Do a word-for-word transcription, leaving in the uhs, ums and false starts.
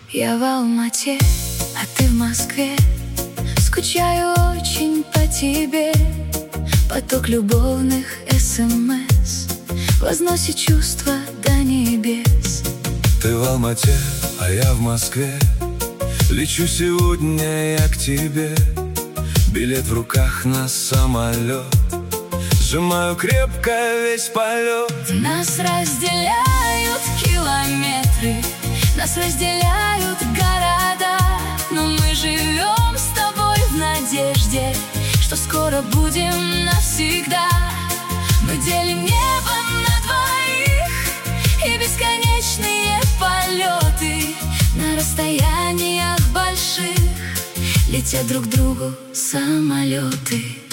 Я в Алмате, а ты в Москве. Скучаю очень по тебе. Поток любовных смс возносит чувства до небес. Ты в Алмате, а я в Москве. Лечу сегодня я к тебе. Билет в руках на самолет. Сжимаю крепко весь полет. Нас разделяют километры, нас разделяют города, но мы живем с тобой в надежде, что скоро будем навсегда. Мы делим небо на двоих и бесконечные полеты. На расстояниях больших летят друг к другу самолеты.